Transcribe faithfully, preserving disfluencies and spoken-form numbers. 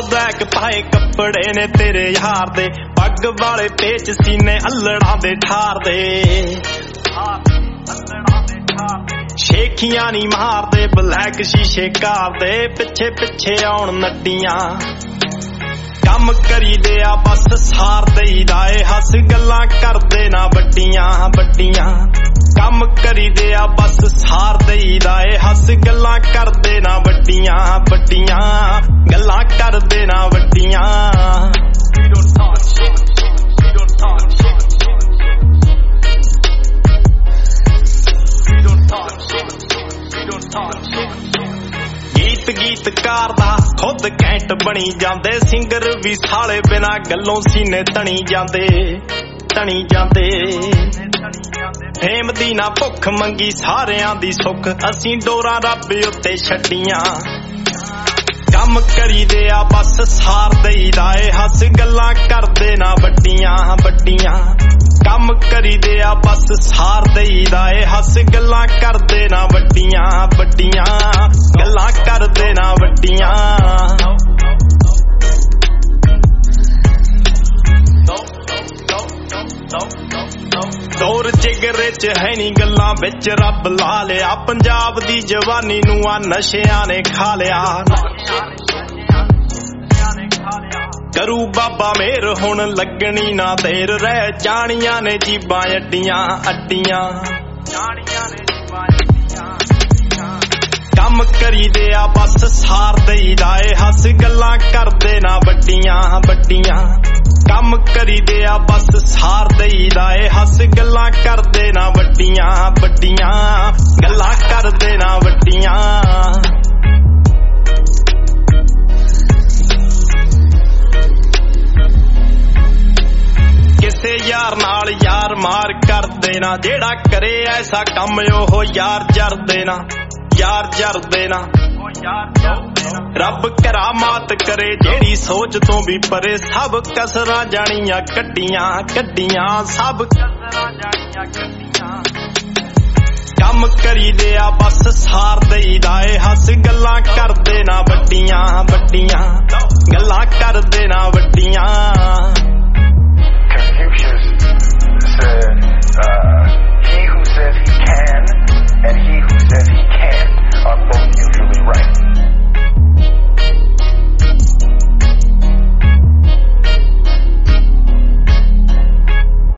Black ਪਾਏ ਕੱਪੜੇ ਨੇ ਤੇਰੇ ਯਾਰ ਦੇ, ਪੱਗ ਵਾਲੇ ਪੇਚ ਸੀਨੇ ਅਲੜਾਂ ਦੇ ਠਾਰ ਦੇ, ਸ਼ੇਖੀਆਂ ਨੀ ਮਾਰਦੇ ਬਲੈਕ ਸ਼ੀਸ਼ੇ ਕਾਰ ਦੇ, ਪਿੱਛੇ ਪਿੱਛੇ ਆਉਣ ਨੱਡੀਆਂ ਕੰਮ ਕਰੀਦੇ ਆ ਬਸ ਸਾਰ ਦੇਈਦਾ ਏ, ਹੱਸ ਗੱਲਾਂ ਕਰਦੇ ਨਾ ਵੱਡੀਆਂ ਵੱਡੀਆਂ, ਕੰਮ ਕਰੀਦੇ ਆ ਬਸ ਸਾਰ ਦੇਈਦਾ ਏ, ਹੱਸ ਗੱਲਾਂ ਕਰਦੇ ਨਾ ਵੱਡੀਆਂ ਵੱਡੀਆਂ, ਗੱਲਾਂ ਕਰਦੇ ਨਾ ਵੱਡੀਆਂ। ਗੀਤ ਗੀਤਕਾਰ ਦਾ ਖੁਦ ਕੈਂਟ ਬਣੀ ਜਾਂਦੇ, ਸਿੰਗਰ ਵੀ ਸਾਲੇ ਬਿਨਾ ਗੱਲੋਂ ਸੀਨੇ ਤਣੀ ਜਾਂਦੇ ਤਣੀ ਜਾਂਦੇ। ਫੇਮ ਦੀ ਨਾ ਭੁੱਖ ਮੰਗੀ ਸਾਰਿਆਂ ਦੀ ਸੁੱਖ, ਅਸੀਂ ਡੋਰਾਂ ਰੱਬ ਉੱਤੇ ਛੱਡੀਆਂ, ਕੰਮ ਕਰੀਦੇ ਆ ਬਸ ਸਾਰ ਦੇਈਦਾ ਏ, ਹੱਸ ਗੱਲਾਂ ਕਰਦੇ ਨਾ ਵੱਡੀਆਂ ਵੱਡੀਆਂ, ਕੰਮ ਕਰੀਦੇ ਆ ਬਸ ਸਾਰ ਦੇਈਦਾ ਏ, ਹੱਸ ਗੱਲਾਂ ਕਰਦੇ ਨਾ ਵੱਡੀਆਂ ਵੱਡੀਆਂ, ਗੱਲਾਂ ਕਰਦੇ ਨਾ ਵੱਡੀਆਂ। ਦੌਰ ਜਿਗਰੇ ਚ ਹੈ ਨੀ ਗੱਲਾਂ ਵਿੱਚ ਰੱਬ ਲਾ ਲਿਆ, ਪੰਜਾਬ ਦੀ ਜਵਾਨੀ ਨੂੰ ਆ ਨਸ਼ਿਆਂ ਨੇ ਖਾ ਲਿਆ, ਕਰੂ ਬਾਬਾ ਮੇਰ ਹੁਣ ਲੱਗਣੀ ਨਾ ਦੇਰ, ਰਹਿ ਜਾਣੀਆਂ ਨੇ ਜੀਬਾਂ ਅੱਡੀਆਂ ਅੱਡੀਆਂ, ਕੰਮ ਕਰੀਦੇ ਆ ਬਸ ਸਾਰ ਦੇਈਦਾ ਏ, ਹੱਸ ਗੱਲਾਂ ਕਰਦੇ ਨਾ ਵੱਡੀਆਂ ਵੱਡੀਆਂ, ਕੰਮ ਕਰੀਦੇ ਆ ਬਸ ਸਾਰ ਦੇਈਦਾ ਏ, ਹੱਸ ਗੱਲਾਂ ਕਰਦੇ ਨਾ ਵੱਡੀਆਂ ਵੱਡੀਆਂ, ਗੱਲਾਂ ਕਰਦੇ ਨਾ ਵੱਡੀਆਂ। ਕਿਸੇ ਯਾਰ ਨਾਲ ਯਾਰ ਮਾਰ ਕਰ ਦੇਣਾ, ਜਿਹੜਾ ਕਰੇ ਐਸਾ ਕੰਮ ਉਹ ਯਾਰ ਜਰ ਦੇਣਾ ਯਾਰ ਜਰ ਦੇਣਾ। ਰੱਬ ਕਰਾਮਾਤ ਕਰੇ ਜਿਹੜੀ ਸੋਚ ਤੋਂ ਵੀ ਪਰੇ, ਸਭ ਕਸਰਾਂ ਜਾਣੀਆਂ ਕੱਢੀਆਂ ਕੱਢੀਆਂ, ਸਭ ਕਸਰਾਂ ਜਾਣੀਆਂ ਕੱਢੀਆਂ, ਕੰਮ ਕਰੀਦੇ ਆ ਬਸ ਸਾਰ ਦੇਈਦਾ ਏ, ਹੱਸ ਗੱਲਾਂ ਕਰਦੇ ਨਾ ਵੱਡੀਆਂ ਵੱਡੀਆਂ, ਗੱਲਾਂ ਕਰਦੇ ਨਾ ਵੱਡੀਆਂ।